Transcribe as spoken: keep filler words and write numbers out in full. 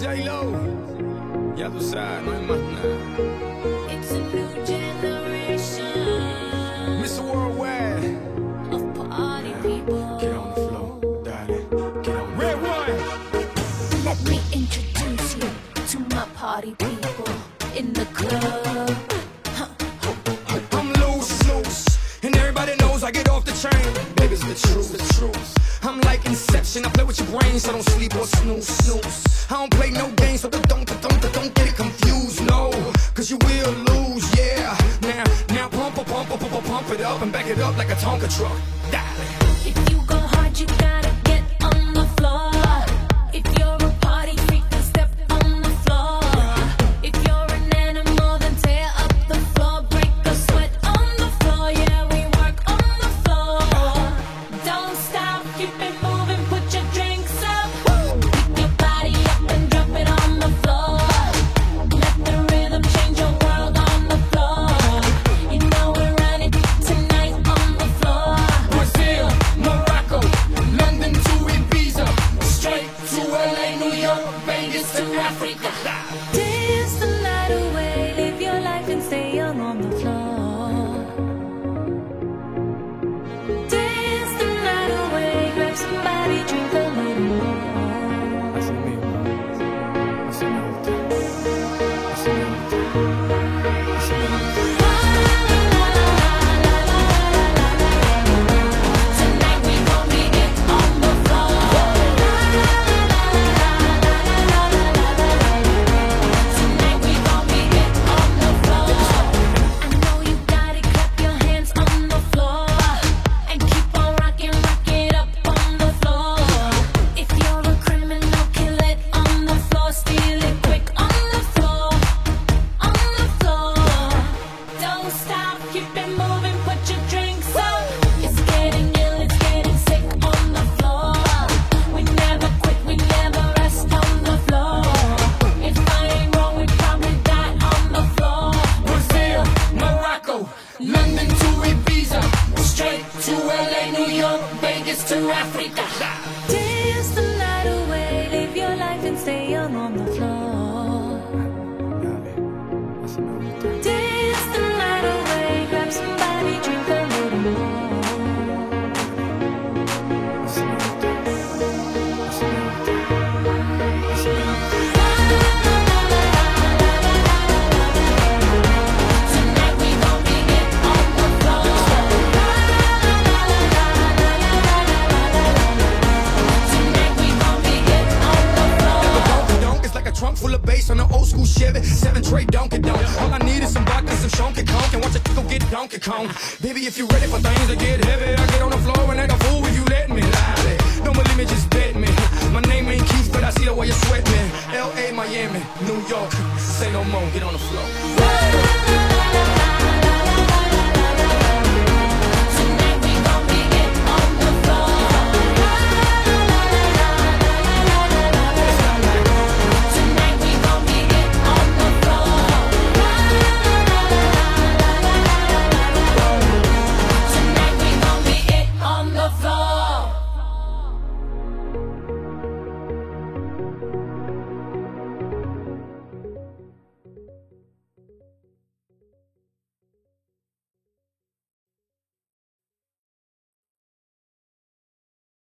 J-Lo, ya tú sabes, no hay más nada. It's a new generation. mister Worldwide. Of party people. Get on the floor, darling. Get on the Red one. Let me introduce you to my party people in the club. I'm loose, loose, and everybody knows I get off the train. Baby, it's the truth, the truth. I'm like Inception, I play with your brain, so don't sleep or snooze, snooze. I don't play no games, so don't, don't, don't, don't get it confused, no. Cause you will lose, yeah. Now, now pump, pump, pump, pump, pump it up and back it up like a Tonka truck. Darling. If you go hard, you gotta get on the floor. If you're a party freak, then step on the floor. If you're an animal, then tear up the floor. Break a sweat on the floor, yeah, we work on the floor. Don't stop, keep it moving, put your drinks up. Pick your body up and drop it on the floor. Let the rhythm change your world on the floor. You know we're running tonight on the floor. Brazil, Morocco, London to Ibiza, straight to L A, New York, Vegas to Africa. Dance the night away, live your life and stay young on the floor. Dance the night away, grab somebody, drink a little more. Así mismo, así me gusta, así me gusta, así me gusta. Tonight we gon' be it on the floor. Tonight we gon' be it on the floor. I know you got it, clap your hands on the floor. And keep on rocking, rock it up on the floor. If you're a criminal, kill it on the floor. Steal it quick on the floor. On the floor. Don't stop, keep it moving, put your drinks up. It's getting ill, it's getting sick on the floor. We never quit, we never rest on the floor. If I ain't wrong, we probably die on the floor. Brazil, Morocco, London to Ibiza, straight to L A, New York, Vegas to Africa. Dance the night away, live your life and stay young on the floor. Dance the night away, grab somebody, drink a little more. Tonight we gon' be it on the floor. Tonight we gon' be it on the floor. Donk is like a trunk full of bass on an old school Chevy, seven tray Donkey Donk. All I need is some vodka, some Shonky Conk, and watch it go get Donkey Kong. Baby, if you ready for things to get heavy, I get on the floor and act a fool if you let me. Lie. Don't believe me, just bet me. My name ain't Keith, but I see the way you sweat me. L A, Miami, New York, say no more, get on the floor.